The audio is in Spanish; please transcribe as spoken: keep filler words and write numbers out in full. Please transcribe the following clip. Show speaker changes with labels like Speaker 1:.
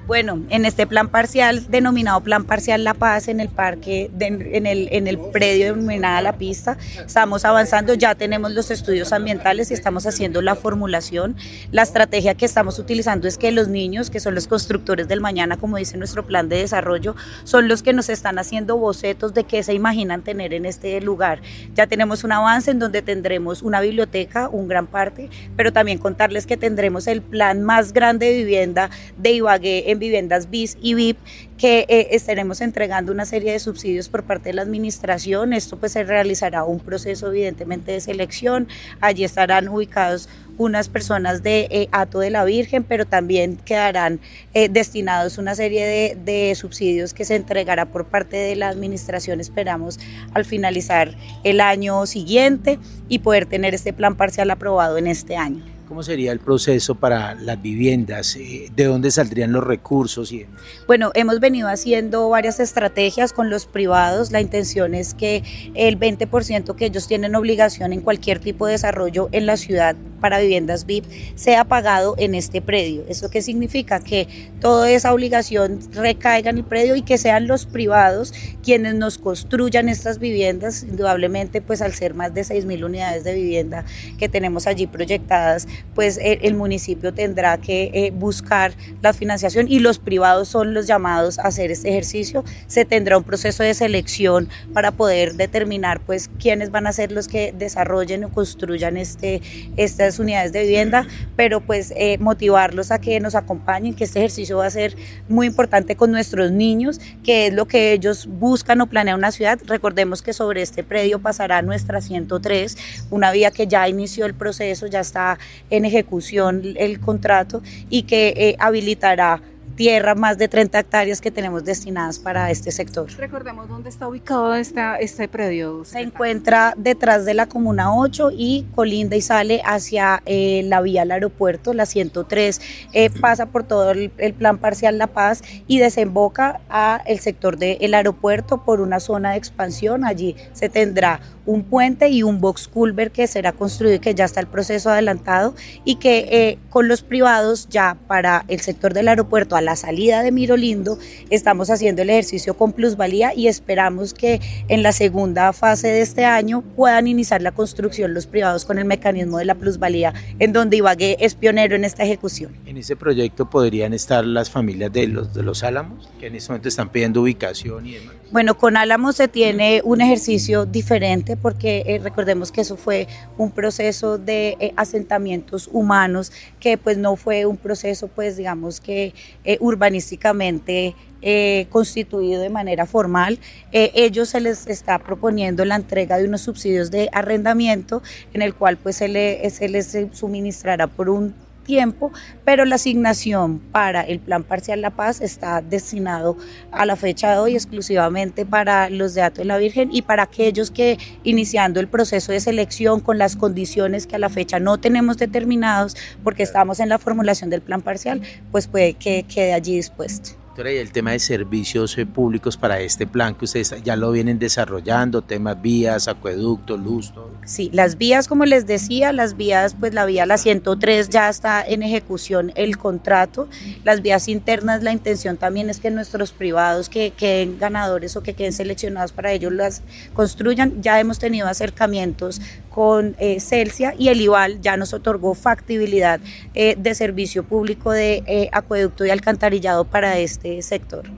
Speaker 1: Bueno, en este plan parcial, denominado Plan Parcial La Paz, en el parque, de, en, el, en el predio denominada La Pista, estamos avanzando, ya tenemos los estudios ambientales y estamos haciendo la formulación. La estrategia que estamos utilizando es que los niños, que son los constructores del mañana, como dice nuestro plan de desarrollo, son los que nos están haciendo bocetos de qué se imaginan tener en este lugar. Ya tenemos un avance en donde tendremos una biblioteca, un gran parte, pero también contarles que tendremos el plan más grande de vivienda de Ibagué en viviendas B I S y V I P, que eh, estaremos entregando una serie de subsidios por parte de la administración. Esto pues se realizará un proceso evidentemente de selección. Allí estarán ubicados unas personas de eh, Hato de la Virgen, pero también quedarán eh, destinados una serie de, de subsidios que se entregará por parte de la administración, esperamos al finalizar el año siguiente y poder tener este plan parcial aprobado en este año.
Speaker 2: ¿Cómo sería el proceso para las viviendas? ¿De dónde saldrían los recursos?
Speaker 1: Bueno, hemos venido haciendo varias estrategias con los privados. La intención es que el veinte por ciento que ellos tienen obligación en cualquier tipo de desarrollo en la ciudad para viviendas V I P sea pagado en este predio. ¿Eso qué significa? Que toda esa obligación recaiga en el predio y que sean los privados quienes nos construyan estas viviendas. Indudablemente, pues al ser más de seis mil unidades de vivienda que tenemos allí proyectadas, pues el, el municipio tendrá que eh, buscar la financiación y los privados son los llamados a hacer este ejercicio. Se tendrá un proceso de selección para poder determinar pues quiénes van a ser los que desarrollen o construyan este, estas unidades de vivienda, pero pues eh, motivarlos a que nos acompañen, que este ejercicio va a ser muy importante con nuestros niños, que es lo que ellos buscan o planean una ciudad. Recordemos que sobre este predio pasará nuestra ciento tres, una vía que ya inició el proceso, ya está en ejecución el contrato y que eh, habilitará tierra, más de treinta hectáreas que tenemos destinadas para este sector.
Speaker 3: Recordemos dónde está ubicado esta, este predio.
Speaker 1: Se encuentra detrás de la Comuna ocho y colinda y sale hacia eh, la vía al aeropuerto, la ciento tres, eh, pasa por todo el, el plan parcial La Paz y desemboca a el sector del aeropuerto por una zona de expansión. Allí se tendrá un puente y un box culvert que será construido y que ya está el proceso adelantado y que eh, con los privados ya para el sector del aeropuerto a la salida de Mirolindo estamos haciendo el ejercicio con plusvalía y esperamos que en la segunda fase de este año puedan iniciar la construcción los privados con el mecanismo de la plusvalía, en donde Ibagué es pionero en esta ejecución.
Speaker 2: En ese proyecto podrían estar las familias de los, de los Álamos, que en este momento están pidiendo ubicación y demás.
Speaker 1: Bueno, con Álamos se tiene un ejercicio diferente porque eh, recordemos que eso fue un proceso de eh, asentamientos humanos que pues no fue un proceso pues digamos que eh, urbanísticamente eh, constituido de manera formal. Eh, ellos se les está proponiendo la entrega de unos subsidios de arrendamiento en el cual pues se, le, se les suministrará por un tiempo, pero la asignación para el plan parcial La Paz está destinado a la fecha de hoy exclusivamente para los de Hato de la Virgen y para aquellos que iniciando el proceso de selección con las condiciones que a la fecha no tenemos determinados porque estamos en la formulación del plan parcial, pues puede que quede allí dispuesto.
Speaker 2: Y el tema de servicios públicos para este plan que ustedes ya lo vienen desarrollando, temas vías, acueductos, luz, todo.
Speaker 1: Sí, las vías, como les decía, las vías, pues la vía la ciento tres ya está en ejecución el contrato. Las vías internas, la intención también es que nuestros privados que queden ganadores o que queden seleccionados para ellos las construyan. Ya hemos tenido acercamientos con eh, Celsia y el IVAL ya nos otorgó factibilidad eh, de servicio público de eh, acueducto y alcantarillado para este sector.